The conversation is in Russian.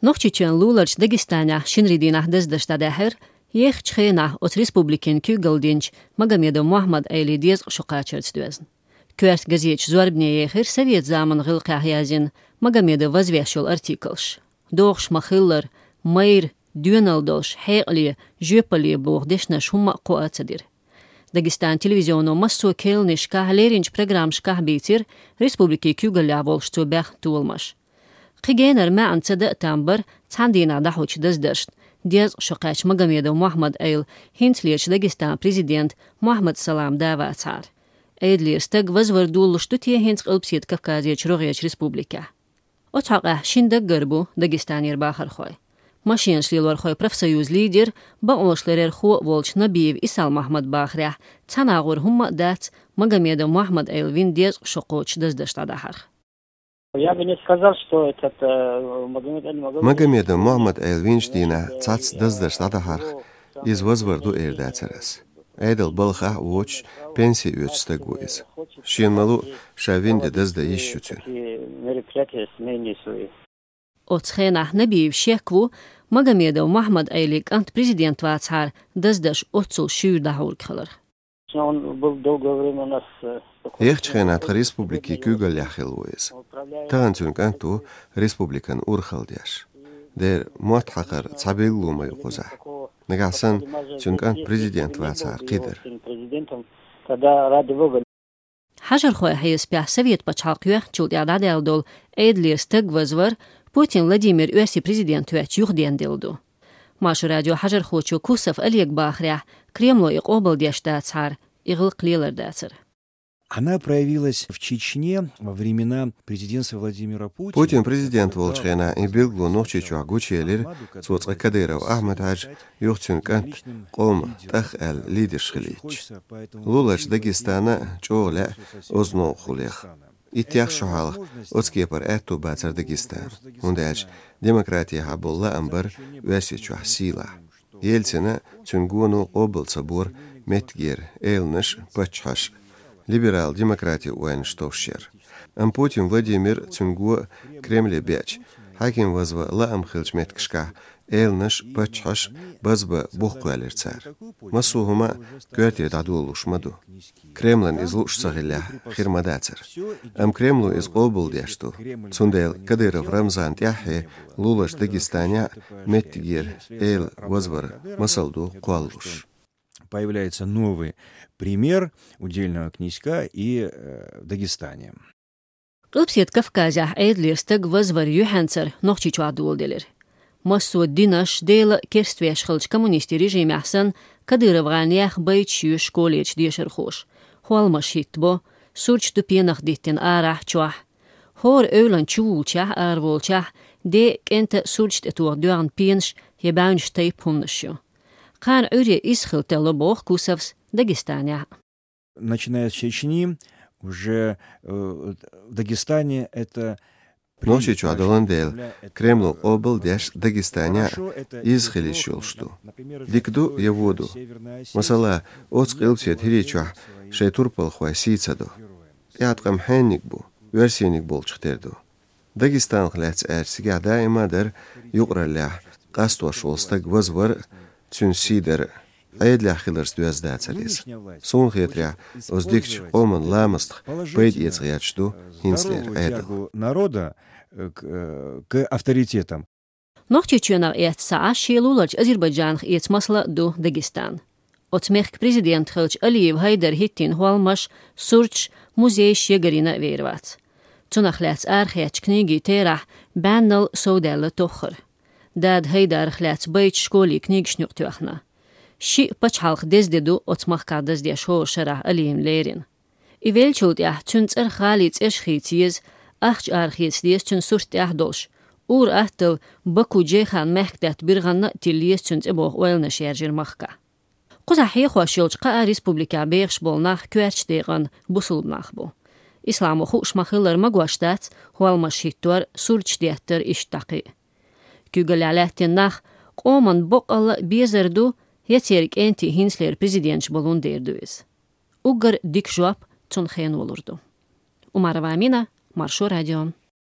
Nohčičen lūlač Dagestāņā šinrīdīnā dezdaštā dēher, jēh čhēnā ots Respublikin Kūgaldinč Magomedu Muhammad Eili diez šuqāčerts dözn. Kvērt gazieč zorbnie jēhir Soviet zaman gilqā jāzin Magomedu vazviešul artikelš. Doğş maxillar, mayr, düönaldolş, heqli, jöpali boğdešna şumma qoatsadir. Dagestan televizyonu masso kelniş kahlerinç programş kahbitir Respubliki Kūgaļā volštu bēh tūlmaš. Qigēnar ma'an tsada tambar tsandina dahuç dazdarsht. Diez şoqaç Magomedu Muhammad Eil hintlieç Dagestan prezident Muhammad Salam dāvātsār. Eidlir stag vazvardulluštu tie hins qilpsiet Kafkazieč Roğieç Respublika. Othaqa şindag garbu Dagestanir baxar xoy. Maşinşlilar xoy profsoyuz lider baolşlerer xo volç Nabiyev İsal Mahmad Baxrah tsanağur humma dats Magomedu Muhammad Eil vin diez şoqoç dazdaşta dahar. Я бы не сказал, что этот Magomedu Muhammad Eil Vinštīnā cats dazdašt adaharh iz vazvardu erdāceras. Eidal balxah voč pensiju staguiz. Šienmalu šavindi dazda iššucun. Otsxēnā Nabiyev šekvu Magomedu Muhammad Eilik ant prezident vācār dazdaš otsul šūr dahur khalar. Он был долгое время у нас Ехчхенат Республики Kūgaļā xilvoiz. Tagantun kantu Respublikan urxaldyash. Der muatxaqar tsabilluma yuquzah. Nagasan tsunkant prezident vācār qidr. тогда ради Бога. Hajar xoy hayes pях Совет пачалqyah чул ядадалдол Eidlir stag vazvar Putin Vladimir Ösi prezident tüəç yuxdiyandildu. Maşu radio Hajar xoçu Kusov Oleg Baxrah Кремло иqobaldyashda tsar иғлық лелердәсір. Она проявилась в Чечне во времена президентства Владимира Путина. Путин президент Волчхена и Белглу Нохчичу Агучелер, Цоцка Кадыров Ахмед Хадж, Юхтюнкант, Қом Тахал Лидершхилич. Лулач Дагестана Чоля Озно Хулех. Иттях Шохалх, Оцкепар Эту Бацар Дагестан. Ундалч демократия Хабулла Амбар Весичу Сила. Ельцина Цунгуну Обл Цабур Метгер Эйлнаш Пачхаш. Либерал демократия Уэнштовшер. Путин Владимир Цунгу Кремле Бяч. Хаким вазва Лаам Хилчметкшка. Эйлнаш Пачхаш Базба Бухкуалер цар. Масухума Кёртир Дадулуш Маду. Кремлен из Лушсагиля Хирмадацер. Кремлу из Обл Дяшту. Цундел Кадыров Рамзан Тяхе Лулаш Дагестаня Метгер Эйл Вазвар Масалду Куаллуш. Появляется новый пример удельного князька и в Дагестане. Qilpsiet Kafkazah Eidlir stag vazvar yuhanser nohchichu aduldelir. Masso dinash dela kerstvesh khilch kommunisti rejim ahsan Kadyrov ganiyah baychu shkolech diyashir khosh. Hualmashitbo surch tupienach dittin arah chuah. Hor öylan chulchah arvolchah de kente surch etuar duan piensh yebanch tape hunnashu. Qan uri iskhil telobokh Kusovs Дагестане. Начиная с Чечни, уже в Дагестане это... Нохчичу Адаландел, Кремлу Обл Дяш Дагестане изхилишулшту. Дикду Яводу. Масала Оцкилпсет Хиричуах Шейтурпал Хуасицаду. Яткам Хенникбу, Версийник Болчхтерду. Дагестан хляц Эрсига дайма дар Юqrallях Qastwashulstag Вазвар Цюнсидер Эйдля хилерс дуяздацалис. Сон хитря оздикч оман ламаст пейд яцриячду хинслер эйдл. Народа к авторитетам. Nohchichuna etsa shilulach Азербайджан etmasla do Dagestan. Otsmekh prezident Xilch Aliyev Haydar hittin hualmash surch muzey shegarina vervat. Tsunaxlats arxech knigi terah bannal sodella tokhir. Dad Haydar xlats bayt shkoli knigshnuqtuakhna. Shi pachhalq dezdedu otsmach kadaz dia shor sharah Aliyem lerin. Ivelchult yah tsunzer khalits eshkhitiz achch arkhits dies tsun surt yahdolsh. Ur ahtel Baku Ceyhan mehkdet bir ganna tilliyes tsunz eboğ oylna şerjir mahka. Quzahi xoşyolçqa Respublika beğş bolnaq küerç değan busulbnaq bu. İslamu xuşmaxıllar magwaştat hualmaş hittuar surç diyettir iştaqi. Kūgaļālētin naq qoman boqalla bezerdu yeterik enti hinsler prezidentç bolun derduiz. Ugar dik joab tsun xen olurdu. Umarova Amina, Marşo Radio.